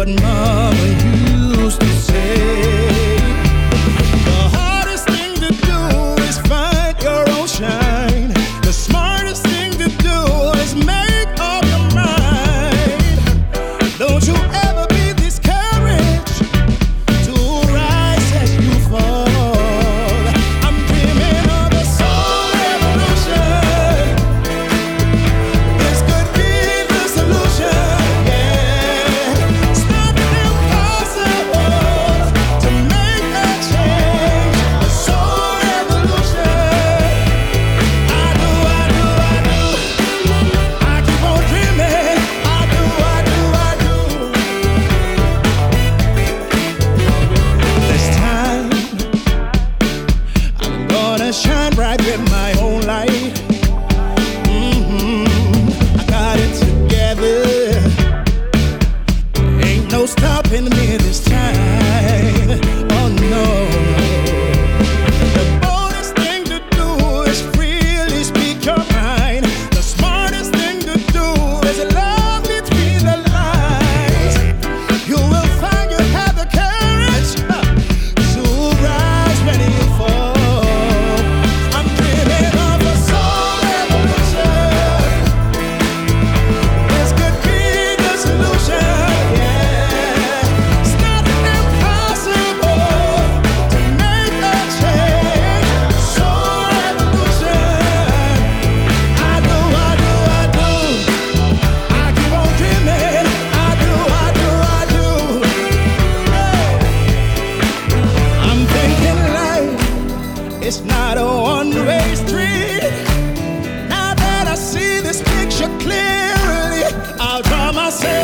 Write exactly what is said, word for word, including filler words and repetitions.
what mama used to say. The hardest thing to do is find your own shine. The smartest thing to do is make up your mind. Don't you ever be discouraged to rise as you fall. I'm dreaming of a soul revolution. This could be the solution. Yeah, it's not impossible to make a change. A soul revolution. I do, I do, I do. I keep on dreaming. I do, I do, I do. This time I'm gonna shine bright with my own light. Mhm. I got it together. Ain't no stopping me this time. Oh no. The boldest thing to do is freely speak your mind. The smartest thing to do is love between the lines. You will find you have the courage uh, to rise when you fall. I'm dreaming of a soul revolution. This could be the solution. Yeah, it's not impossible to make a change. Soul revolution. I do, I do, I do. I keep on dreaming. I do, I do, I do. I'm thinking life, it's not a one-way street. Now that I see this picture clearly, I'll draw myself